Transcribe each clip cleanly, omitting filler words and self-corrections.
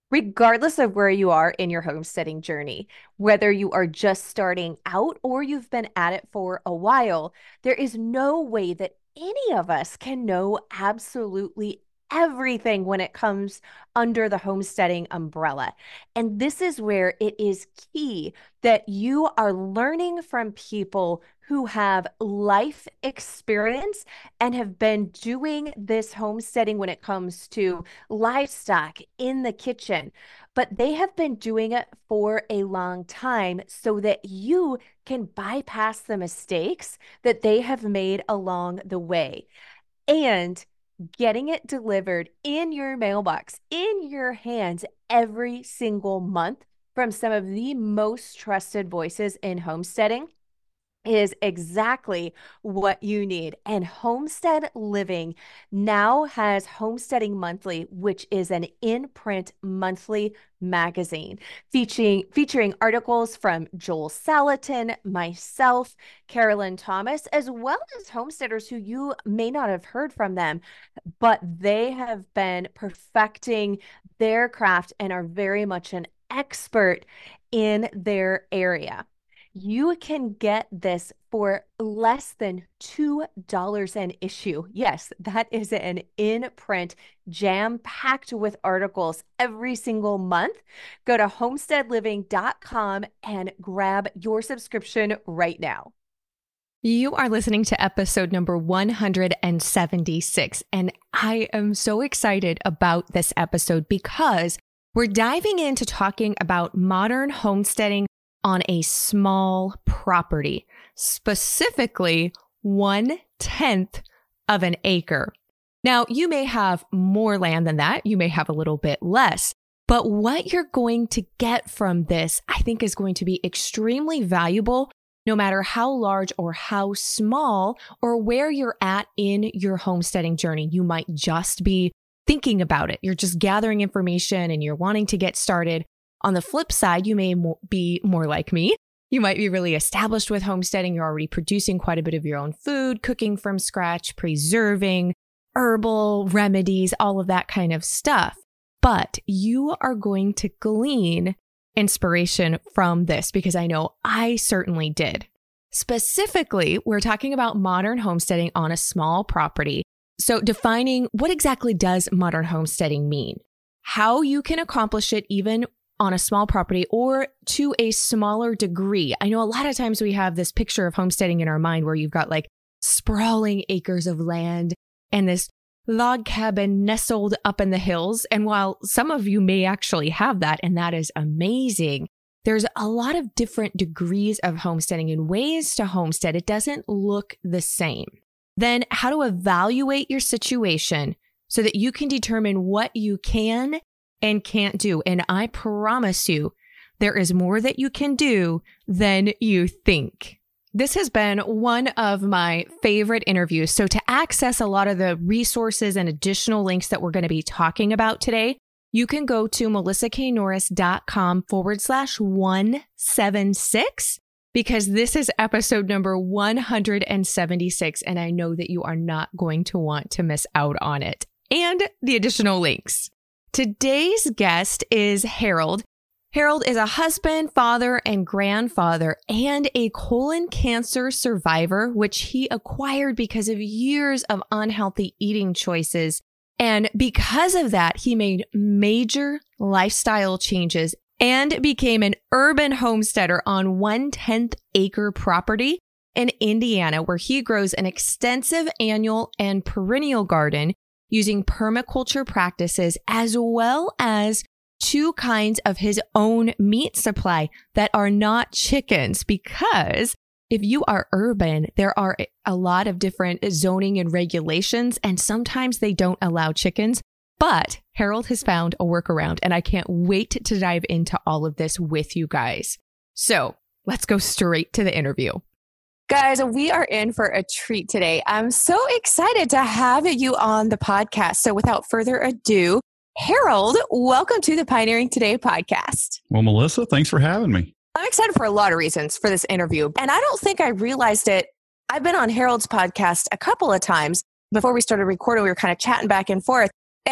Regardless of where you are in your homesteading journey, whether you are just starting out or you've been at it for a while, there is no way that any of us can know absolutely everything when it comes under the homesteading umbrella. And this is where it is key that you are learning from people who have life experience and have been doing this homesteading when it comes to livestock in the kitchen, but they have been doing it for a long time so that you can bypass the mistakes that they have made along the way. And getting it delivered in your mailbox, in your hands every single month from some of the most trusted voices in homesteading is exactly what you need. And Homestead Living now has Homesteading Monthly, which is an in-print monthly magazine featuring articles from Joel Salatin, myself, Carolyn Thomas, as well as homesteaders who you may not have heard from them, but they have been perfecting their craft and are very much an expert in their area. You can get this for less than $2 an issue. Yes, that is an in print, jam packed with articles every single month. Go to homesteadliving.com and grab your subscription right now. You are listening to episode number 176, and I am so excited about this episode because we're diving into talking about modern homesteading on a small property, specifically 1/10 of an acre. Now, you may have more land than that. You may have a little bit less, but what you're going to get from this, I think, is going to be extremely valuable no matter how large or how small or where you're at in your homesteading journey. You might just be thinking about it. You're just gathering information and you're wanting to get started. On the flip side, you may be more like me. You might be really established with homesteading. You're already producing quite a bit of your own food, cooking from scratch, preserving, herbal remedies, all of that kind of stuff. But you are going to glean inspiration from this because I know I certainly did. Specifically, we're talking about modern homesteading on a small property. So defining what exactly does modern homesteading mean? How you can accomplish it even on a small property or to a smaller degree. I know a lot of times we have this picture of homesteading in our mind where you've got like sprawling acres of land and this log cabin nestled up in the hills. And while some of you may actually have that, and that is amazing, there's a lot of different degrees of homesteading and ways to homestead. It doesn't look the same. Then how to evaluate your situation so that you can determine what you can and can't do. And I promise you, there is more that you can do than you think. This has been one of my favorite interviews. So to access a lot of the resources and additional links that we're going to be talking about today, you can go to melissaknorris.com/176 because this is episode number 176. And I know that you are not going to want to miss out on it and the additional links. Today's guest is Harold. Harold is a husband, father, and grandfather, and a colon cancer survivor, which he acquired because of years of unhealthy eating choices. And because of that, he made major lifestyle changes and became an urban homesteader on 1/10 acre property in Indiana, where he grows an extensive annual and perennial garden using permaculture practices, as well as 2 kinds of his own meat supply that are not chickens. Because if you are urban, there are a lot of different zoning and regulations, and sometimes they don't allow chickens. But Harold has found a workaround, and I can't wait to dive into all of this with you guys. So let's go straight to the interview. Guys, we are in for a treat today. I'm so excited to have you on the podcast. So without further ado, Harold, welcome to the Pioneering Today podcast. Well, Melissa, thanks for having me. I'm excited for a lot of reasons for this interview. And I don't think I realized it. I've been on Harold's podcast a couple of times. Before we started recording, we were kind of chatting back and forth. And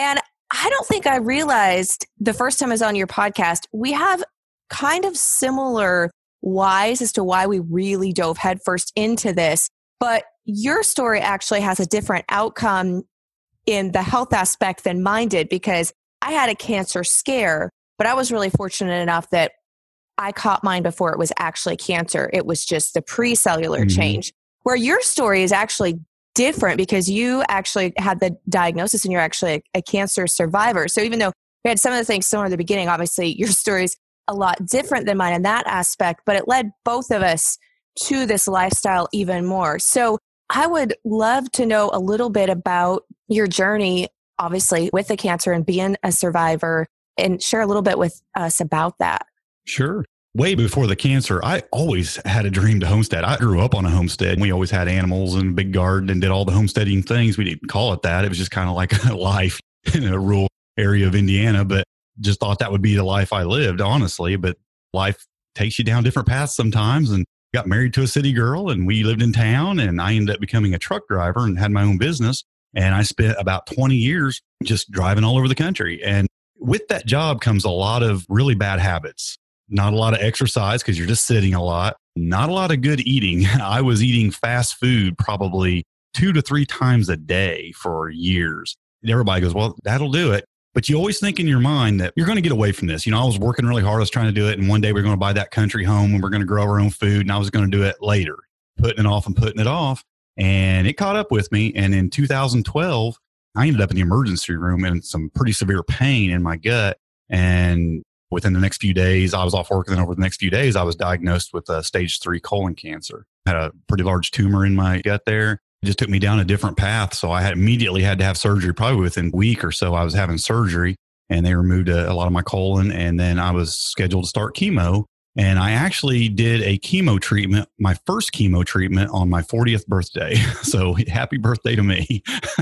I don't think I realized the first time I was on your podcast, we have kind of similar whys as to why we really dove headfirst into this. But your story actually has a different outcome in the health aspect than mine did, because I had a cancer scare, but I was really fortunate enough that I caught mine before it was actually cancer. It was just the pre-cellular change, where your story is actually different because you actually had the diagnosis and you're actually a cancer survivor. So even though we had some of the things similar at the beginning, obviously your story's a lot different than mine in that aspect, but it led both of us to this lifestyle even more. So I would love to know a little bit about your journey, obviously, with the cancer and being a survivor, and share a little bit with us about that. Sure. Way before the cancer, I always had a dream to homestead. I grew up on a homestead. We always had animals and a big garden and did all the homesteading things. We didn't call it that. It was just kind of like a life in a rural area of Indiana, but just thought that would be the life I lived, honestly. But life takes you down different paths sometimes, and got married to a city girl, and we lived in town, and I ended up becoming a truck driver and had my own business. And I spent about 20 years just driving all over the country. And with that job comes a lot of really bad habits. Not a lot of exercise because you're just sitting a lot. Not a lot of good eating. I was eating fast food probably 2 to 3 times a day for years. And everybody goes, well, that'll do it. But you always think in your mind that you're going to get away from this. You know, I was working really hard. I was trying to do it. And one day we're going to buy that country home and we're going to grow our own food. And I was going to do it later, putting it off and putting it off. And it caught up with me. And in 2012, I ended up in the emergency room in some pretty severe pain in my gut. And within the next few days, I was off work. And then over the next few days, I was diagnosed with stage 3 colon cancer. I had a pretty large tumor in my gut there. It just took me down a different path. So I had immediately had to have surgery. Probably within a week or so, I was having surgery, and they removed a lot of my colon. And then I was scheduled to start chemo. And I actually did a chemo treatment, my first chemo treatment, on my 40th birthday. So happy birthday to me.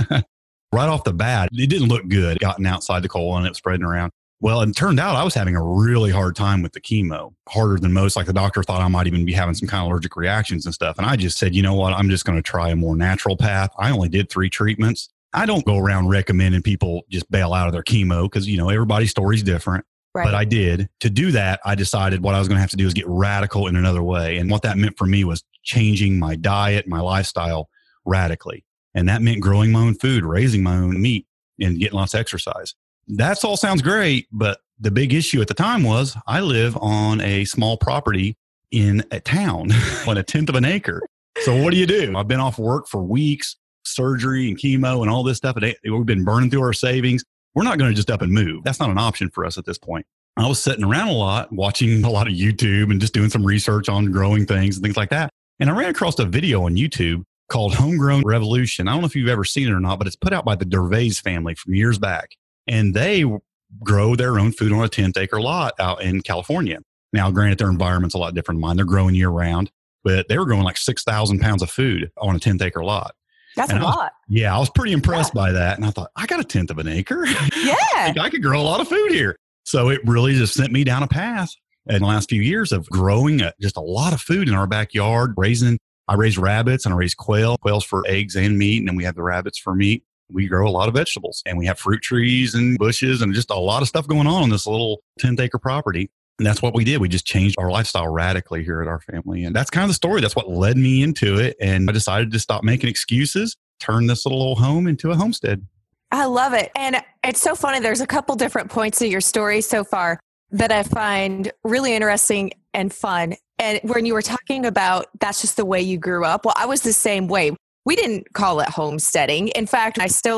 Right off the bat, it didn't look good. Gotten outside the colon, it was spreading around. Well, it turned out I was having a really hard time with the chemo, harder than most. Like the doctor thought I might even be having some kind of allergic reactions and stuff. And I just said, you know what, I'm just going to try a more natural path. I only did 3 treatments. I don't go around recommending people just bail out of their chemo because, you know, everybody's story's different. Right. But I did. To do that, I decided what I was going to have to do is get radical in another way. And what that meant for me was changing my diet, my lifestyle radically. And that meant growing my own food, raising my own meat, and getting lots of exercise. That's all sounds great, but the big issue at the time was I live on a small property in a town on 1/10 of an acre. So what do? I've been off work for weeks, surgery and chemo and all this stuff. We've been burning through our savings. We're not going to just up and move. That's not an option for us at this point. I was sitting around a lot, watching a lot of YouTube and just doing some research on growing things and things like that. And I ran across a video on YouTube called Homegrown Revolution. I don't know if you've ever seen it or not, but it's put out by the Gervais family from years back. And they grow their own food on a 10th acre lot out in California. Now, granted, their environment's a lot different than mine. They're growing year round, but they were growing like 6,000 pounds of food on a 10th acre lot. That's a lot. I was pretty impressed by that. And I thought, I got a 10th of an acre. Yeah. I could grow a lot of food here. So it really just sent me down a path in the last few years of growing just a lot of food in our backyard, I raise rabbits and I raise quails for eggs and meat. And then we have the rabbits for meat. We grow a lot of vegetables, and we have fruit trees and bushes and just a lot of stuff going on this little 10th acre property. And that's what we did. We just changed our lifestyle radically here at our family. And that's kind of the story. That's what led me into it. And I decided to stop making excuses, turn this little old home into a homestead. I love it. And it's so funny. There's a couple different points of your story so far that I find really interesting and fun. And when you were talking about that's just the way you grew up, well, I was the same way. We didn't call it homesteading. In fact, I still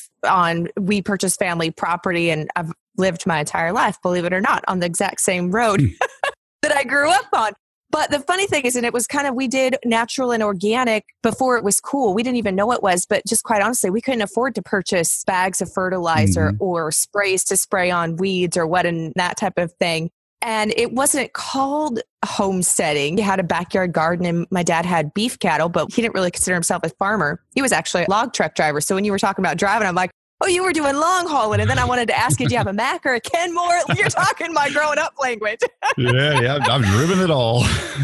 we purchased family property, and I've lived my entire life, believe it or not, on the exact same road that I grew up on. But the funny thing is, and it was kind of, we did natural and organic before it was cool. We didn't even know it was, but just quite honestly, we couldn't afford to purchase bags of fertilizer or sprays to spray on weeds or what and that type of thing. And it wasn't called homesteading. He had a backyard garden, and my dad had beef cattle, but he didn't really consider himself a farmer. He was actually a log truck driver. So when you were talking about driving, I'm like, Oh, you were doing long hauling. And then I wanted to ask you, do you have a Mack or a Kenmore? You're talking my growing up language. Yeah. I've driven it all.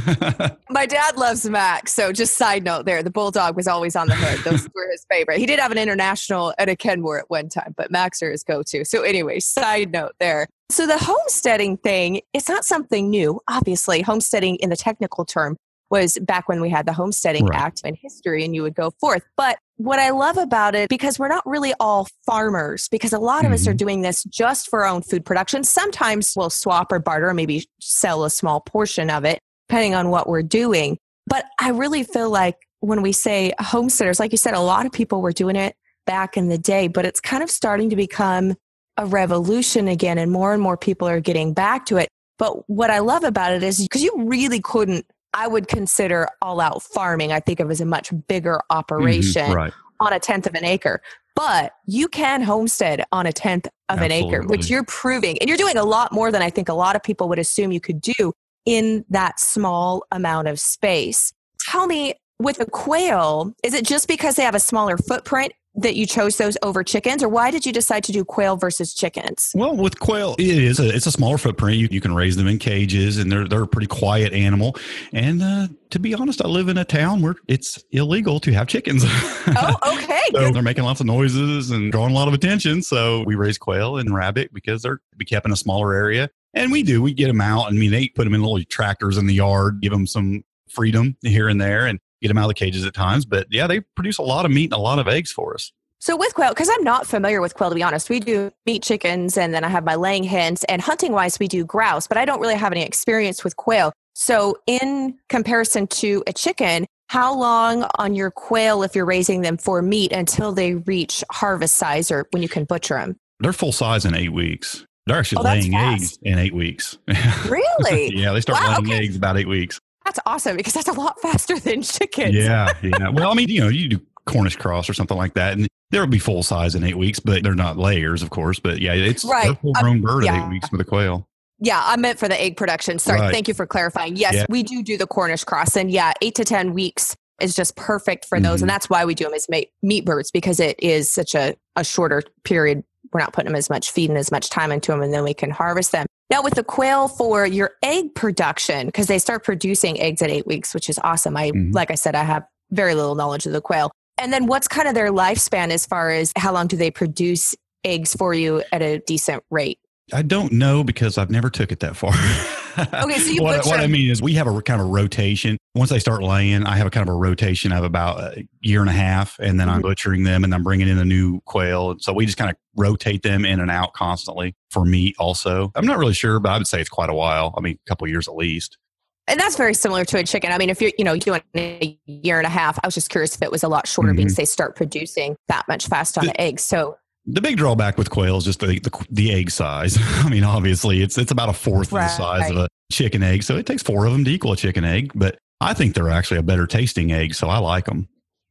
My dad loves Mack. So just side note there, the Bulldog was always on the hood. Those were his favorite. He did have an International and a Kenmore at one time, but Macks are his go-to. So anyway, side note there. So the homesteading thing, it's not something new. Obviously, homesteading in the technical term was back when we had the Homesteading Act in history and you would go forth. But what I love about it, because we're not really all farmers, because a lot of us are doing this just for our own food production. Sometimes we'll swap or barter or maybe sell a small portion of it, depending on what we're doing. But I really feel like when we say homesteaders, like you said, a lot of people were doing it back in the day, but it's kind of starting to become a revolution again, and more people are getting back to it. But what I love about it is because you really couldn't, I would consider all out farming, I think of as a much bigger operation on a 1/10 of an acre. But you can homestead on a 1/10 of an acre, which you're proving. And you're doing a lot more than I think a lot of people would assume you could do in that small amount of space. Tell me, with the quail, is it just because they have a smaller footprint that you chose those over chickens, or why did you decide to do quail versus chickens? Well, with quail, it's a smaller footprint. You can raise them in cages, and they're a pretty quiet animal. And to be honest, I live in a town where it's illegal to have chickens. Oh, okay. So they're making lots of noises and drawing a lot of attention. So we raise quail and rabbit because they're be kept in a smaller area. And we get them out. I mean, they put them in little tractors in the yard, give them some freedom here and there, and get them out of the cages at times. But yeah, they produce a lot of meat and a lot of eggs for us. So with quail, because I'm not familiar with quail, to be honest, we do meat chickens, and then I have my laying hens, and hunting wise, we do grouse, but I don't really have any experience with quail. So in comparison to a chicken, how long on your quail, if you're raising them for meat, until they reach harvest size or when you can butcher them? They're full size in 8 weeks. They're actually laying eggs in 8 weeks. Really? Yeah, they start laying eggs about 8 weeks. That's awesome, because that's a lot faster than chickens. Yeah. Well, I mean, you do Cornish cross or something like that, and they'll be full size in 8 weeks, but they're not layers, of course. But yeah, it's a full grown bird at 8 weeks with a quail. Yeah, I meant for the egg production. Sorry, thank you for clarifying. Yes, we do the Cornish cross, and 8 to 10 weeks is just perfect for those, and that's why we do them as meat birds, because it is such a shorter period. We're not putting them as much feed and as much time into them, and then we can harvest them. Now with the quail, for your egg production, because they start producing eggs at 8 weeks, which is awesome. Like I said, I have very little knowledge of the quail. And then what's kind of their lifespan as far as how long do they produce eggs for you at a decent rate? I don't know, because I've never took it that far. Okay, so what I mean is we have a kind of rotation. Once they start laying, I have a kind of a rotation of about a year and a half, and then I'm butchering them, and I'm bringing in a new quail. And so we just kind of rotate them in and out constantly for meat also. I'm not really sure, but I would say it's quite a while. I mean, a couple of years at least. And that's very similar to a chicken. I mean, if you're, doing a year and a half, I was just curious if it was a lot shorter because they start producing that much fast on the eggs. So the big drawback with quail is just the egg size. I mean, obviously it's about a fourth of the size of a chicken egg. So it takes 4 of them to equal a chicken egg, but I think they're actually a better tasting egg. So I like them.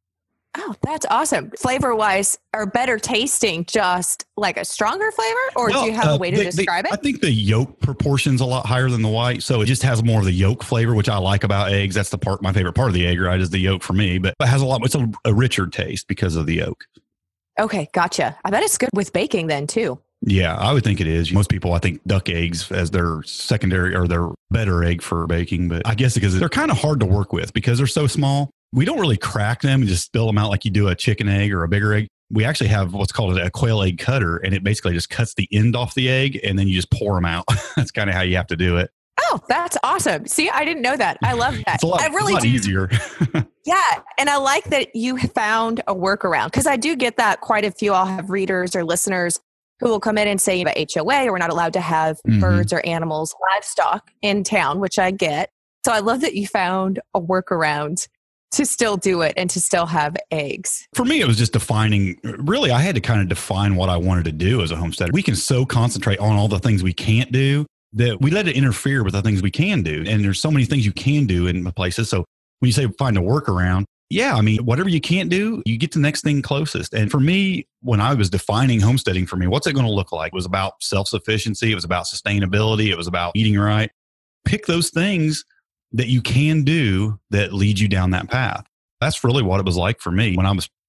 Oh, that's awesome. Flavor wise, or better tasting, just like a stronger flavor? Or do you have a way to describe it? I think the yolk proportion's a lot higher than the white. So it just has more of the yolk flavor, which I like about eggs. That's my favorite part of the egg, right? Is the yolk for me, but it has it's a richer taste because of the yolk. Okay. Gotcha. I bet it's good with baking then too. Yeah, I would think it is. Most people, I think, duck eggs as their secondary or their better egg for baking. But I guess because they're kind of hard to work with because they're so small. We don't really crack them and just spill them out like you do a chicken egg or a bigger egg. We actually have what's called a quail egg cutter, and it basically just cuts the end off the egg, and then you just pour them out. That's kind of how you have to do it. Oh, that's awesome. See, I didn't know that. I love that. It's a lot easier. Yeah. And I like that you found a workaround, because I do get that quite a few. I'll have readers or listeners who will come in and say about HOA, we're not allowed to have birds or animals, livestock in town, which I get. So I love that you found a workaround to still do it and to still have eggs. For me, it was just defining, really, I had to kind of define what I wanted to do as a homesteader. We can so concentrate on all the things we can't do that we let it interfere with the things we can do. And there's so many things you can do in places. So when you say find a workaround, yeah, I mean, whatever you can't do, you get the next thing closest. And for me, when I was defining homesteading for me, what's it going to look like? It was about self-sufficiency. It was about sustainability. It was about eating right. Pick those things that you can do that lead you down that path. That's really what it was like for me when I was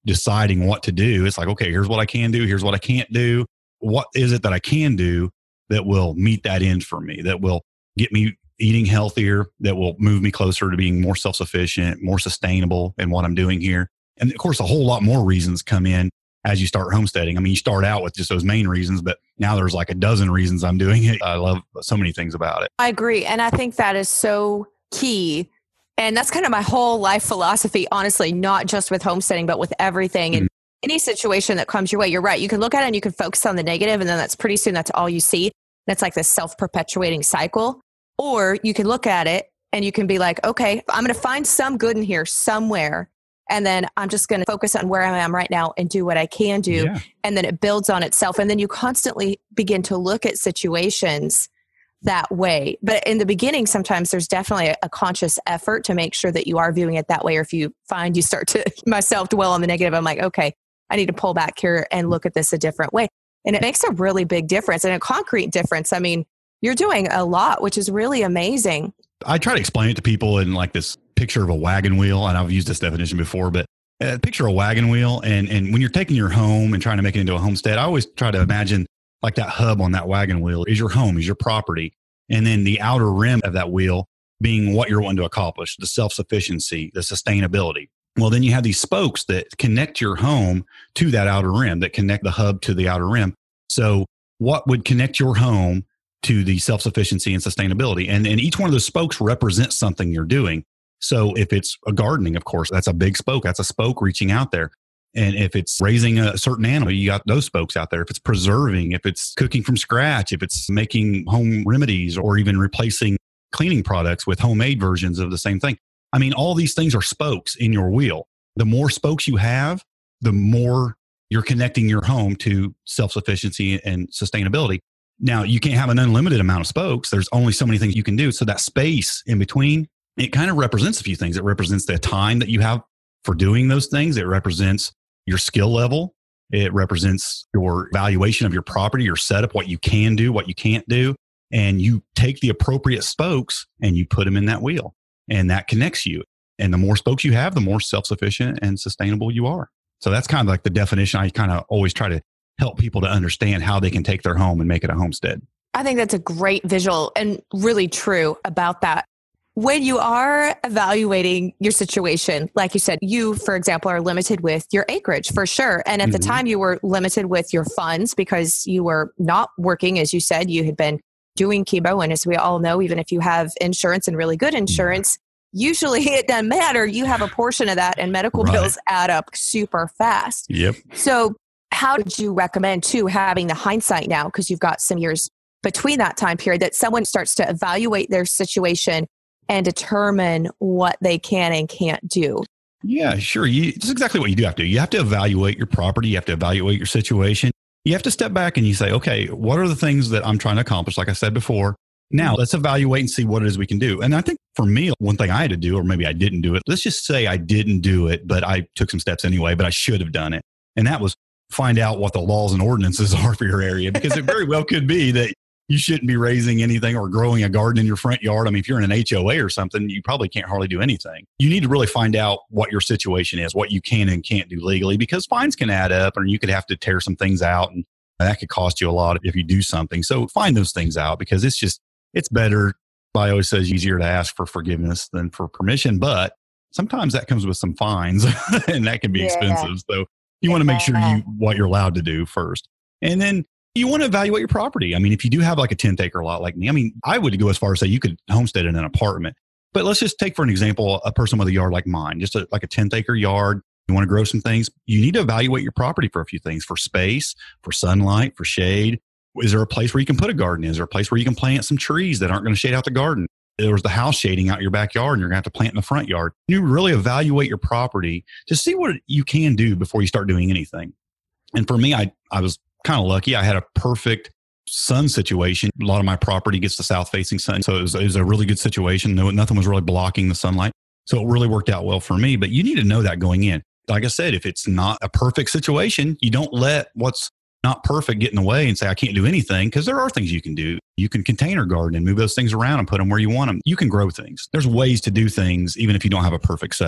deciding what to do. It's like, okay, here's what I can do. Here's what I can't do. What is it that I can do that will meet that end for me, that will get me eating healthier, that will move me closer to being more self-sufficient, more sustainable in what I'm doing here. And of course, a whole lot more reasons come in as you start homesteading. I mean, you start out with just those main reasons, but now there's like a dozen reasons I'm doing it. I love so many things about it. I agree. And I think that is so key. And that's kind of my whole life philosophy, honestly, not just with homesteading, but with everything. And any situation that comes your way, you're right. You can look at it and you can focus on the negative, and then that's pretty soon, that's all you see. That's like this self-perpetuating cycle. Or you can look at it and you can be like, okay, I'm going to find some good in here somewhere. And then I'm just going to focus on where I am right now and do what I can do. Yeah. And then it builds on itself. And then you constantly begin to look at situations that way. But in the beginning, sometimes there's definitely a conscious effort to make sure that you are viewing it that way. Or if you find you start to myself dwell on the negative, I'm like, okay, I need to pull back here and look at this a different way. And it makes a really big difference and a concrete difference. I mean, you're doing a lot, which is really amazing. I try to explain it to people in like this picture of a wagon wheel. And I've used this definition before, but picture a wagon wheel. And when you're taking your home and trying to make it into a homestead, I always try to imagine like that hub on that wagon wheel is your home, is your property. And then the outer rim of that wheel being what you're wanting to accomplish, the self-sufficiency, the sustainability. Well, then you have these spokes that connect your home to that outer rim, that connect the hub to the outer rim. So what would connect your home to the self-sufficiency and sustainability? And each one of those spokes represents something you're doing. So if it's a gardening, of course, that's a big spoke. That's a spoke reaching out there. And if it's raising a certain animal, you got those spokes out there. If it's preserving, if it's cooking from scratch, if it's making home remedies or even replacing cleaning products with homemade versions of the same thing. I mean, all these things are spokes in your wheel. The more spokes you have, the more you're connecting your home to self-sufficiency and sustainability. Now, you can't have an unlimited amount of spokes. There's only so many things you can do. So that space in between, it kind of represents a few things. It represents the time that you have for doing those things. It represents your skill level. It represents your valuation of your property, your setup, what you can do, what you can't do. And you take the appropriate spokes and you put them in that wheel. And that connects you. And the more spokes you have, the more self-sufficient and sustainable you are. So that's kind of like the definition. I kind of always try to help people to understand how they can take their home and make it a homestead. I think that's a great visual and really true about that. When you are evaluating your situation, like you said, you, for example, are limited with your acreage for sure. And at the time you were limited with your funds because you were not working. As you said, you had been doing chemo. And as we all know, even if you have insurance and really good insurance, usually it doesn't matter. You have a portion of that and medical bills add up super fast. Yep. So how did you recommend to having the hindsight now, because you've got some years between that time period, that someone starts to evaluate their situation and determine what they can and can't do? Yeah, sure. That's exactly what you do have to do. You have to evaluate your property. You have to evaluate your situation. You have to step back and you say, okay, what are the things that I'm trying to accomplish? Like I said before, now let's evaluate and see what it is we can do. And I think for me, one thing I had to do, or maybe I didn't do it, let's just say I didn't do it, but I took some steps anyway, but I should have done it. And that was find out what the laws and ordinances are for your area, because it very well could be that you shouldn't be raising anything or growing a garden in your front yard. I mean, if you're in an HOA or something, you probably can't hardly do anything. You need to really find out what your situation is, what you can and can't do legally, because fines can add up and you could have to tear some things out and that could cost you a lot if you do something. So find those things out, because it's better. I always say it's easier to ask for forgiveness than for permission, but sometimes that comes with some fines and that can be expensive. So you want to make sure what you're allowed to do first. And then you want to evaluate your property. I mean, if you do have like a 10th acre lot like me, I mean, I would go as far as say you could homestead in an apartment. But let's just take for an example, a person with a yard like mine, just like a 10th acre yard. You want to grow some things. You need to evaluate your property for a few things, for space, for sunlight, for shade. Is there a place where you can put a garden? Is there a place where you can plant some trees that aren't going to shade out the garden? There's the house shading out your backyard and you're going to have to plant in the front yard. You really evaluate your property to see what you can do before you start doing anything. And for me, I was kind of lucky. I had a perfect sun situation. A lot of my property gets the south facing sun. So it was a really good situation. Nothing was really blocking the sunlight. So it really worked out well for me. But you need to know that going in. Like I said, if it's not a perfect situation, you don't let what's not perfect get in the way and say, I can't do anything, because there are things you can do. You can container garden and move those things around and put them where you want them. You can grow things. There's ways to do things even if you don't have a perfect setup.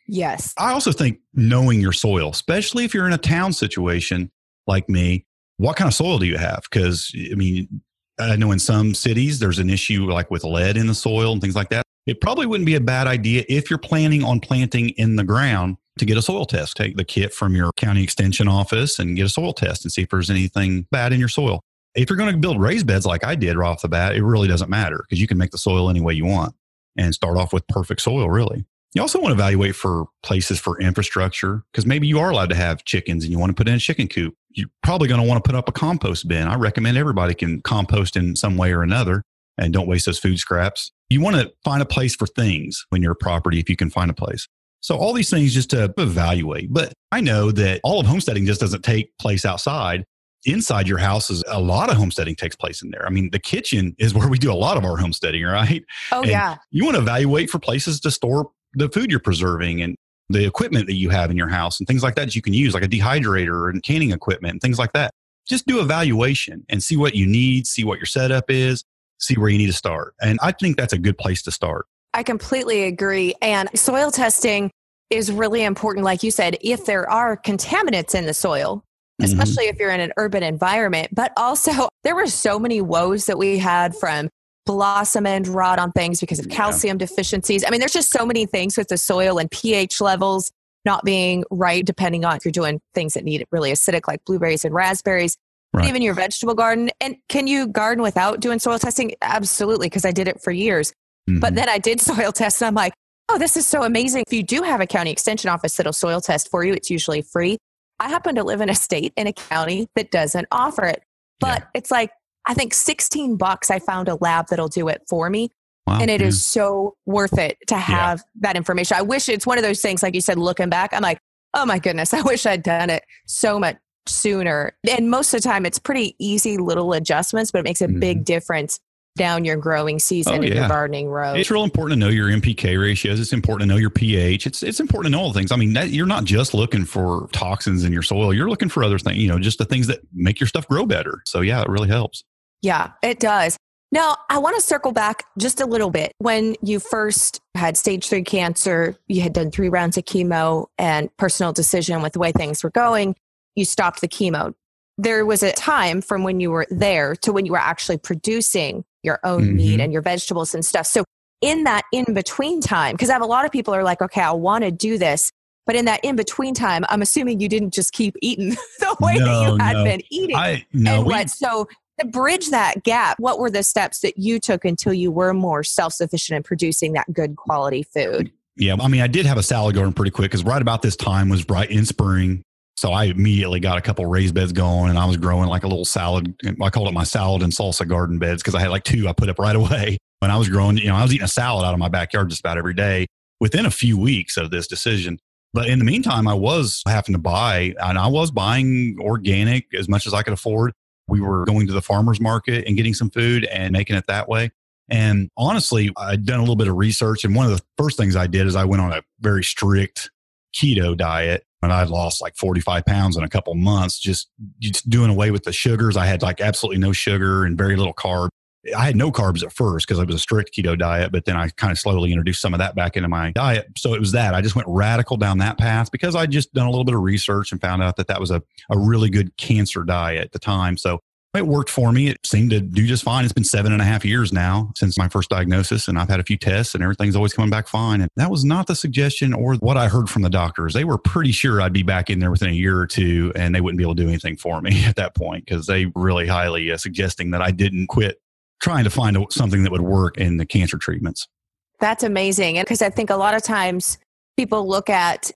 Yes. I also think knowing your soil, especially if you're in a town situation like me, what kind of soil do you have? Because, I mean, I know in some cities there's an issue like with lead in the soil and things like that. It probably wouldn't be a bad idea if you're planning on planting in the ground to get a soil test. Take the kit from your county extension office and get a soil test and see if there's anything bad in your soil. If you're going to build raised beds like I did right off the bat, it really doesn't matter because you can make the soil any way you want and start off with perfect soil, really. You also want to evaluate for places for infrastructure because maybe you are allowed to have chickens and you want to put in a chicken coop. You're probably going to want to put up a compost bin. I recommend everybody can compost in some way or another and don't waste those food scraps. You want to find a place for things when you're a property if you can find a place. So all these things just to evaluate. But I know that all of homesteading just doesn't take place outside. Inside your house is a lot of homesteading takes place in there. I mean, the kitchen is where we do a lot of our homesteading, right? Oh, and yeah. You want to evaluate for places to store the food you're preserving and the equipment that you have in your house and things like that you can use, like a dehydrator and canning equipment and things like that. Just do evaluation and see what you need, see what your setup is, see where you need to start. And I think that's a good place to start. I completely agree. And soil testing is really important. Like you said, if there are contaminants in the soil, especially if you're in an urban environment, but also there were so many woes that we had from blossom end rot on things because of calcium deficiencies. I mean, there's just so many things with the soil and pH levels not being right, depending on if you're doing things that need it really acidic, like blueberries and raspberries, even your vegetable garden. And can you garden without doing soil testing? Absolutely, because I did it for years. But then I did soil tests and I'm like, oh, this is so amazing. If you do have a county extension office that'll soil test for you, it's usually free. I happen to live in a state in a county that doesn't offer it. But it's like, I think $16, I found a lab that'll do it for me. Wow, and it is so worth it to have that information. I wish it's one of those things, like you said, looking back, I'm like, oh my goodness, I wish I'd done it so much sooner. And most of the time it's pretty easy little adjustments, but it makes a big difference down your growing season and your gardening road. It's real important to know your NPK ratios. It's important to know your pH. It's important to know all the things. I mean, you're not just looking for toxins in your soil. You're looking for other things, just the things that make your stuff grow better. So yeah, it really helps. Yeah, it does. Now, I want to circle back just a little bit. When you first had stage 3 cancer, you had done 3 rounds of chemo and personal decision with the way things were going, you stopped the chemo. There was a time from when you were there to when you were actually producing your own meat and your vegetables and stuff. So in that in-between time, because I have a lot of people are like, okay, I want to do this. But in that in-between time, I'm assuming you didn't just keep eating the way that you had been eating. So to bridge that gap, what were the steps that you took until you were more self-sufficient in producing that good quality food? Yeah, I mean, I did have a salad garden pretty quick because right about this time was right in spring. So I immediately got a couple raised beds going and I was growing like a little salad. I called it my salad and salsa garden beds because I had like 2 I put up right away. When I was growing, I was eating a salad out of my backyard just about every day within a few weeks of this decision. But in the meantime, I was having to buy, and I was buying organic as much as I could afford. We were going to the farmer's market and getting some food and making it that way. And honestly, I'd done a little bit of research. And one of the first things I did is I went on a very strict keto diet. And I'd lost like 45 pounds in a couple months, just doing away with the sugars. I had like absolutely no sugar and very little carb. I had no carbs at first because it was a strict keto diet, but then I kind of slowly introduced some of that back into my diet. So it was that. I just went radical down that path because I'd just done a little bit of research and found out that that was a really good cancer diet at the time. So it worked for me. It seemed to do just fine. It's been 7.5 years now since my first diagnosis, and I've had a few tests and everything's always coming back fine. And that was not the suggestion or what I heard from the doctors. They were pretty sure I'd be back in there within a year or 2 and they wouldn't be able to do anything for me at that point because they really highly suggesting that I didn't quit trying to find something that would work in the cancer treatments. That's amazing. And because I think a lot of times people look at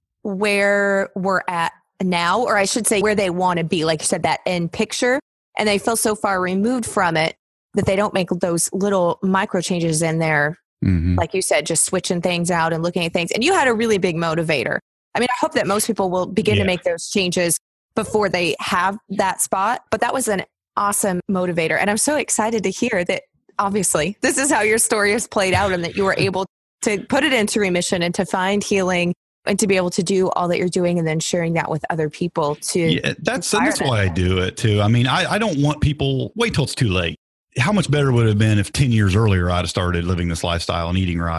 where we're at now, or I should say where they want to be, like you said, that end picture. And they feel so far removed from it that they don't make those little micro changes in there. Like you said, just switching things out and looking at things. And you had a really big motivator. I mean, I hope that most people will begin to make those changes before they have that spot. But that was an awesome motivator. And I'm so excited to hear that obviously this is how your story has played out and that you were able to put it into remission and to find healing and to be able to do all that you're doing and then sharing that with other people too. Yeah, that's why I do it too. I mean, I don't want people wait till it's too late. How much better would it have been if 10 years earlier I'd have started living this lifestyle and eating right? And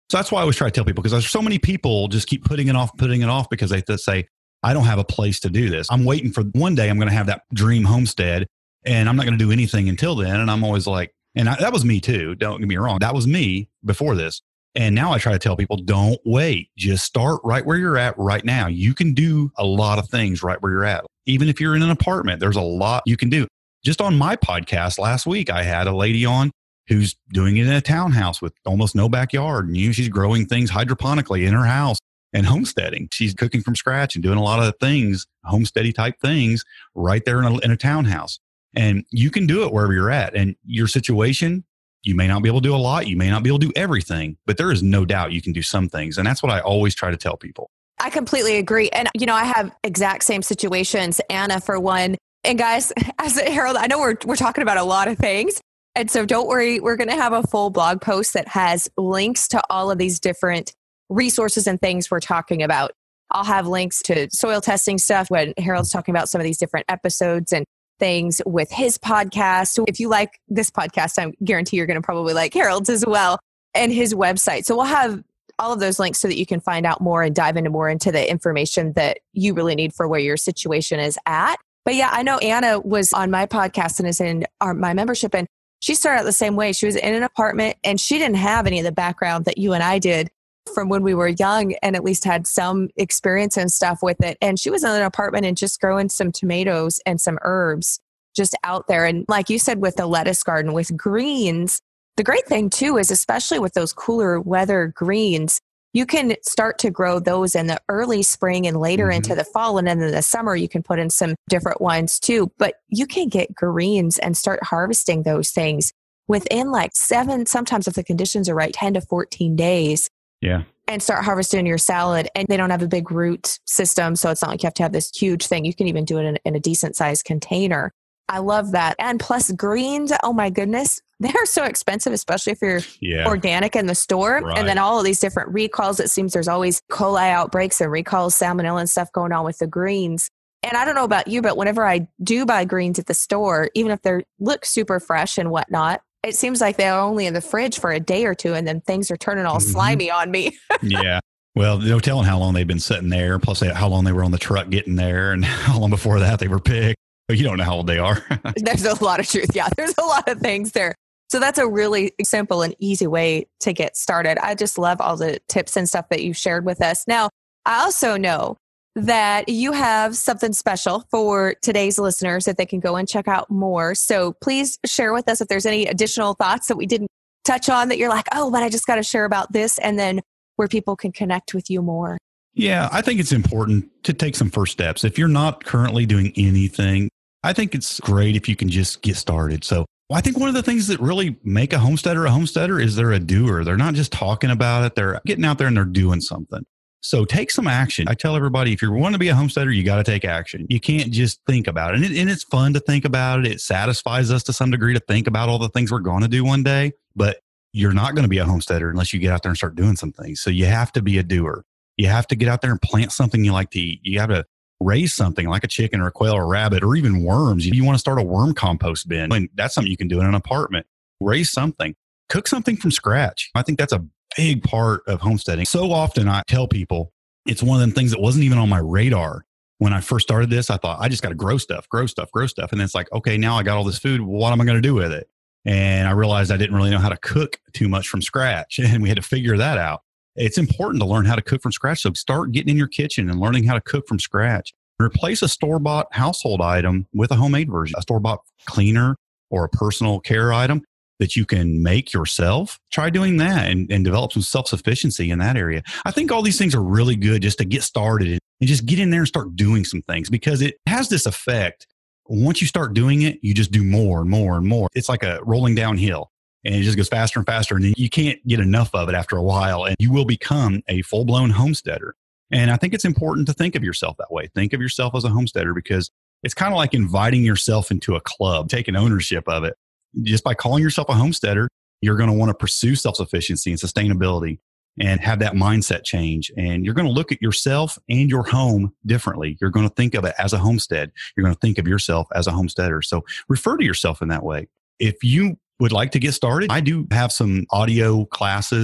So that's why I always try to tell people, because there's so many people just keep putting it off because they say, I don't have a place to do this. I'm waiting for one day I'm going to have that dream homestead and I'm not going to do anything until then. And I'm always like, that was me too. Don't get me wrong. That was me before this. And now I try to tell people, don't wait. Just start right where you're at right now. You can do a lot of things right where you're at. Even if you're in an apartment, there's a lot you can do. Just on my podcast last week, I had a lady on who's doing it in a townhouse with almost no backyard. And she's growing things hydroponically in her house and homesteading. She's cooking from scratch and doing a lot of things, homesteady type things right there in a townhouse. And you can do it wherever you're at. And your situation, you may not be able to do a lot. You may not be able to do everything, but there is no doubt you can do some things. And that's what I always try to tell people. I completely agree. And, I have exact same situations. Anna, for one. And guys, as Harold, I know we're talking about a lot of things. And so don't worry, we're going to have a full blog post that has links to all of these different resources and things we're talking about. I'll have links to soil testing stuff when Harold's talking about some of these different episodes and things with his podcast. If you like this podcast, I guarantee you're going to probably like Harold's as well, and his website. So we'll have all of those links so that you can find out more and dive into more into the information that you really need for where your situation is at. But yeah, I know Anna was on my podcast and is in my membership, and she started out the same way. She was in an apartment and she didn't have any of the background that you and I did from when we were young, and at least had some experience and stuff with it. And she was in an apartment and just growing some tomatoes and some herbs just out there. And like you said, with the lettuce garden, with greens, the great thing too is, especially with those cooler weather greens, you can start to grow those in the early spring and later into the fall. And then in the summer, you can put in some different ones too. But you can get greens and start harvesting those things within like 7, sometimes if the conditions are right, 10 to 14 days. Yeah. And start harvesting your salad. And they don't have a big root system, so it's not like you have to have this huge thing. You can even do it in a decent sized container. I love that. And plus greens, oh my goodness, they're so expensive, especially if you're organic in the store. Right. And then all of these different recalls. It seems there's always coli outbreaks and recalls, salmonella and stuff going on with the greens. And I don't know about you, but whenever I do buy greens at the store, even if they look super fresh and whatnot, it seems like they're only in the fridge for a day or two, and then things are turning all slimy on me. Yeah. Well, no telling how long they've been sitting there, plus how long they were on the truck getting there, and how long before that they were picked. But you don't know how old they are. There's a lot of truth. Yeah, there's a lot of things there. So that's a really simple and easy way to get started. I just love all the tips and stuff that you've shared with us. Now, I also know that you have something special for today's listeners that they can go and check out more. So please share with us if there's any additional thoughts that we didn't touch on that you're like, oh, but I just got to share about this, and then where people can connect with you more. Yeah, I think it's important to take some first steps. If you're not currently doing anything, I think it's great if you can just get started. So I think one of the things that really make a homesteader is they're a doer. They're not just talking about it. They're getting out there and they're doing something. So take some action. I tell everybody, if you want to be a homesteader, you got to take action. You can't just think about it. And it's fun to think about it. It satisfies us to some degree to think about all the things we're going to do one day. But you're not going to be a homesteader unless you get out there and start doing some things. So you have to be a doer. You have to get out there and plant something you like to eat. You have to raise something like a chicken or a quail or a rabbit or even worms. You want to start a worm compost bin. And that's something you can do in an apartment. Raise something. Cook something from scratch. I think that's a big part of homesteading. So often I tell people it's one of them things that wasn't even on my radar. When I first started this, I thought I just got to grow stuff. And then it's like, okay, now I got all this food. What am I going to do with it? And I realized I didn't really know how to cook too much from scratch. And we had to figure that out. It's important to learn how to cook from scratch. So start getting in your kitchen and learning how to cook from scratch. Replace a store-bought household item with a homemade version, a store-bought cleaner or a personal care item that you can make yourself. Try doing that and develop some self-sufficiency in that area. I think all these things are really good just to get started and just get in there and start doing some things, because it has this effect. Once you start doing it, you just do more and more and more. It's like a rolling downhill. And it just goes faster and faster. And then you can't get enough of it after a while. And you will become a full-blown homesteader. And I think it's important to think of yourself that way. Think of yourself as a homesteader, because it's kind of like inviting yourself into a club, taking ownership of it. Just by calling yourself a homesteader, you're going to want to pursue self-sufficiency and sustainability and have that mindset change. And you're going to look at yourself and your home differently. You're going to think of it as a homestead. You're going to think of yourself as a homesteader. So refer to yourself in that way. If you would like to get started, I do have some audio classes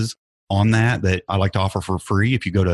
on that I like to offer for free. If you go to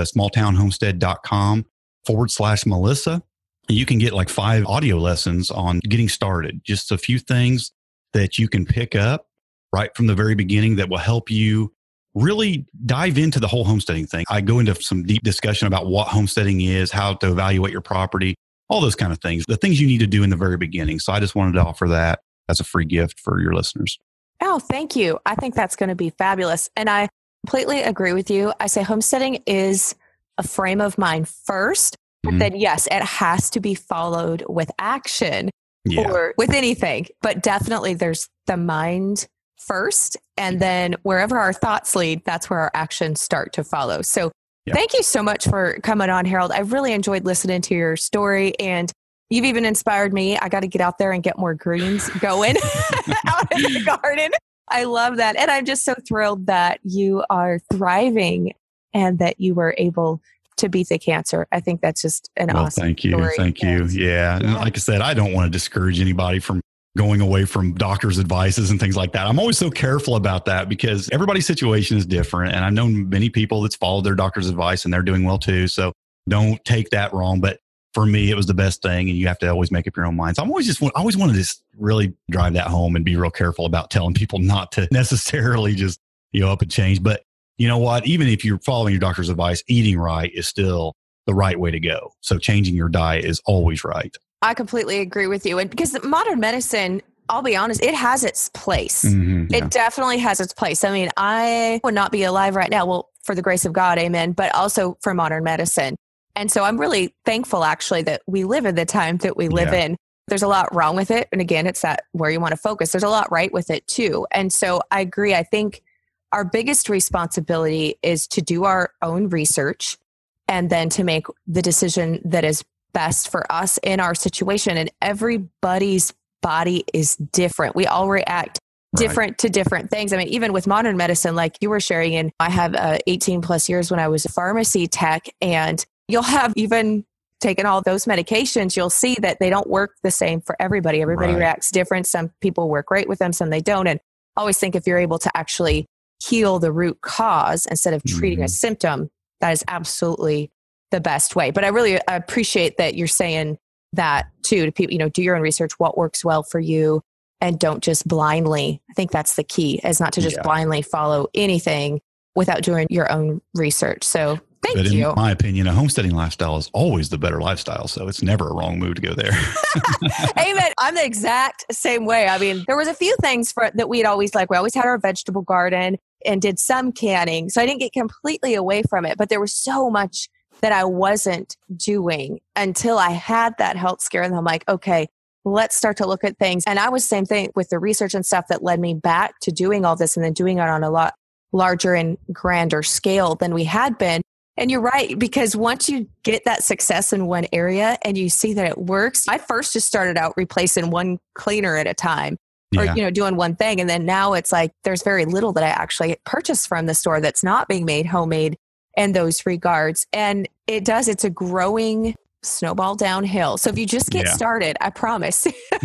smalltownhomestead.com/Melissa, you can get like 5 audio lessons on getting started. Just a few things that you can pick up right from the very beginning that will help you really dive into the whole homesteading thing. I go into some deep discussion about what homesteading is, how to evaluate your property, all those kind of things, the things you need to do in the very beginning. So I just wanted to offer that as a free gift for your listeners. Oh, thank you. I think that's going to be fabulous. And I completely agree with you. I say homesteading is a frame of mind first, but then yes, it has to be followed with action or with anything. But definitely there's the mind first. And then wherever our thoughts lead, that's where our actions start to follow. So thank you so much for coming on, Harold. I really enjoyed listening to your story, and you've even inspired me. I got to get out there and get more greens going out in the garden. I love that. And I'm just so thrilled that you are thriving and that you were able to beat the cancer. I think that's just an awesome thank you. story. Thank you. Yeah. And like I said, I don't want to discourage anybody from going away from doctors' advices and things like that. I'm always so careful about that because everybody's situation is different. And I've known many people that's followed their doctor's advice and they're doing well too. So don't take that wrong. But for me, it was the best thing. And you have to always make up your own minds. I always wanted to just really drive that home and be real careful about telling people not to necessarily just, up and change. But you know what? Even if you're following your doctor's advice, eating right is still the right way to go. So changing your diet is always right. I completely agree with you. And because modern medicine, I'll be honest, it has its place. It definitely has its place. I mean, I would not be alive right now. Well, for the grace of God, amen. But also for modern medicine. And so I'm really thankful actually that we live in the time that we live in. There's a lot wrong with it. And again, it's that where you want to focus. There's a lot right with it too. And so I agree. I think our biggest responsibility is to do our own research and then to make the decision that is best for us in our situation. And everybody's body is different. We all react different to different things. I mean, even with modern medicine, like you were sharing, and I have 18 plus years when I was a pharmacy tech, and you'll have even taken all those medications, you'll see that they don't work the same for everybody. Everybody reacts different. Some people work great with them, some they don't. And I always think if you're able to actually heal the root cause instead of treating a symptom, that is absolutely the best way. But I really appreciate that you're saying that too, to people, do your own research, what works well for you, and don't just blindly. I think that's the key, is not to just blindly follow anything without doing your own research. So thank you. In my opinion, a homesteading lifestyle is always the better lifestyle. So it's never a wrong move to go there. Amen. I'm the exact same way. I mean, there was a few things that we'd always like. We always had our vegetable garden and did some canning. So I didn't get completely away from it, but there was so much that I wasn't doing until I had that health scare. And I'm like, okay, let's start to look at things. And I was the same thing with the research and stuff that led me back to doing all this and then doing it on a lot larger and grander scale than we had been. And you're right, because once you get that success in one area and you see that it works, I first just started out replacing one cleaner at a time or, doing one thing. And then now it's like, there's very little that I actually purchase from the store that's not being made homemade in those regards. And it's a growing snowball downhill. So if you just get started, I promise.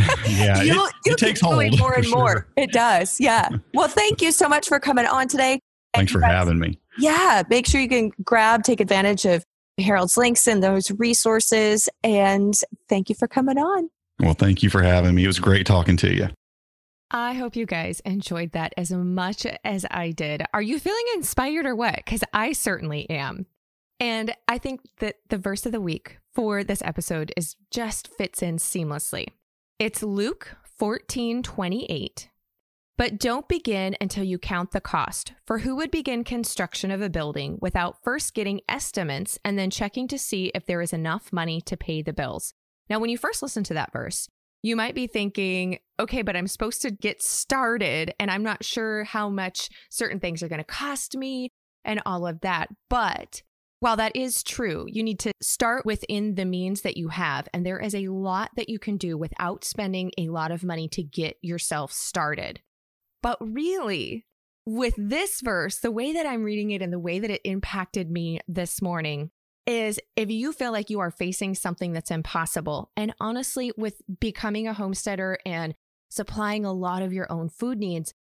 It takes hold more and more. It does. Yeah. Well, thank you so much for coming on today. Thanks for having me. Yeah. Make sure you can take advantage of Harold's links and those resources. And thank you for coming on. Well, thank you for having me. It was great talking to you. I hope you guys enjoyed that as much as I did. Are you feeling inspired or what? Because I certainly am. And I think that the verse of the week for this episode just fits in seamlessly. It's Luke 14:28. But don't begin until you count the cost. For who would begin construction of a building without first getting estimates and then checking to see if there is enough money to pay the bills? Now, when you first listen to that verse, you might be thinking, okay, but I'm supposed to get started and I'm not sure how much certain things are going to cost me and all of that. But while that is true, you need to start within the means that you have. And there is a lot that you can do without spending a lot of money to get yourself started. But really, with this verse, the way that I'm reading it and the way that it impacted me this morning is if you feel like you are facing something that's impossible, and honestly, with becoming a homesteader and supplying a lot of your own food needs,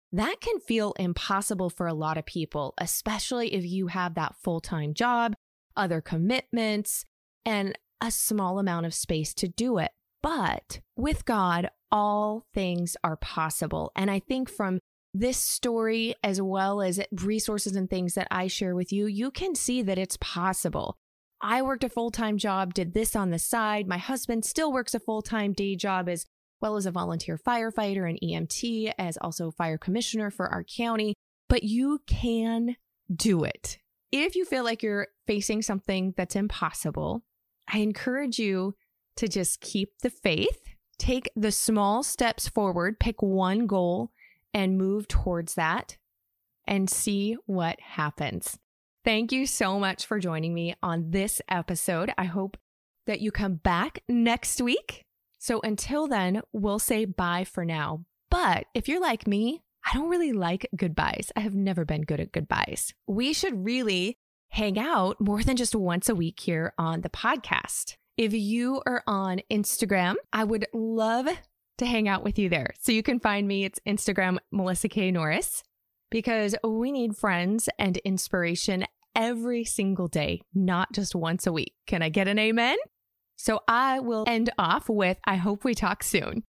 that can feel impossible for a lot of people, especially if you have that full-time job, other commitments, and a small amount of space to do it. But with God, all things are possible. And I think from this story, as well as resources and things that I share with you, you can see that it's possible. I worked a full-time job, did this on the side. My husband still works a full-time day job as well as a volunteer firefighter and EMT, as also fire commissioner for our county. But you can do it. If you feel like you're facing something that's impossible, I encourage you to just keep the faith, take the small steps forward, pick one goal and move towards that and see what happens. Thank you so much for joining me on this episode. I hope that you come back next week. So until then, we'll say bye for now. But if you're like me, I don't really like goodbyes. I have never been good at goodbyes. We should really hang out more than just once a week here on the podcast. If you are on Instagram, I would love to hang out with you there. So you can find me. It's Instagram, Melissa K. Norris, because we need friends and inspiration every single day, not just once a week. Can I get an amen? So I will end off with, I hope we talk soon.